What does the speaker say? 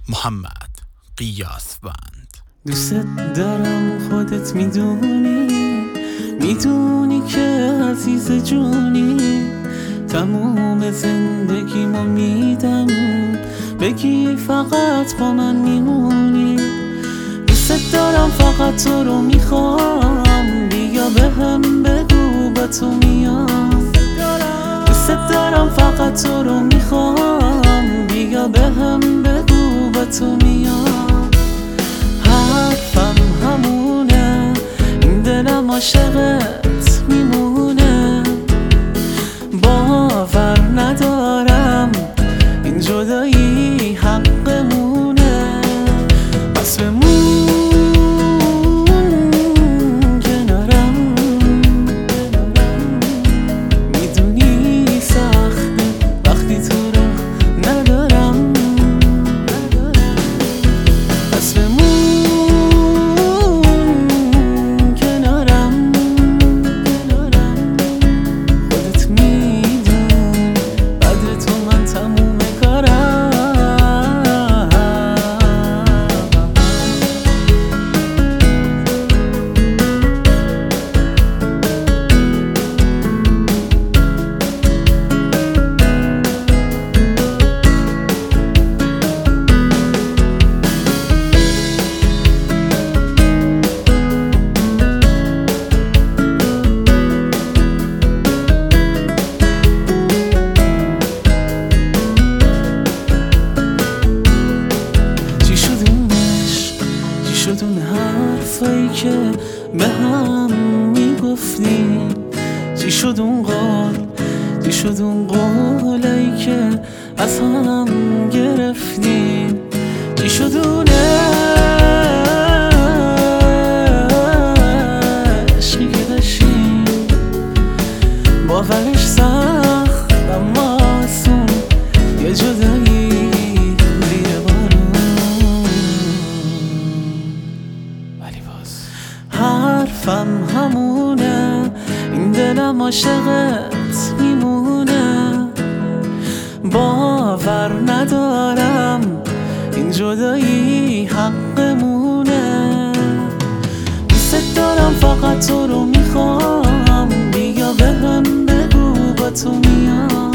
محمد قیاسوند. دوست دارم، خودت میدونی که عزیز جونی، تموم زندگیمو میدم بگی فقط با من میمونی. دوست دارم، فقط تو رو میخوام، بیا به هم بگو با تو میام. دوست دارم، فقط تو رو میخوام، بیا به هم بگو با تو میام. حرفم همونه، این دلم عاشقت میمونه. باور ندارم این جدایی حقمونه، بس بمون کنارم. میدونی سخته وقتی تو رو ندارم، بس بمون کنارم. خودت میدونی بعد تو من تموم کارم. شد اون حرفایی که به هم میگفتیم؟ چی شد اون قولایی که از هم گرفتیم؟ چی شد اون عشقی که داشتیم؟ باورش سخت اما آسون، یه جدایی زیر بارون. حرفم همونه، این دلم عاشقت میمونه. باور ندارم این جدایی حقمونه. دوست دارم، فقط تو رو میخوام، بیا به هم بگو با تو میام.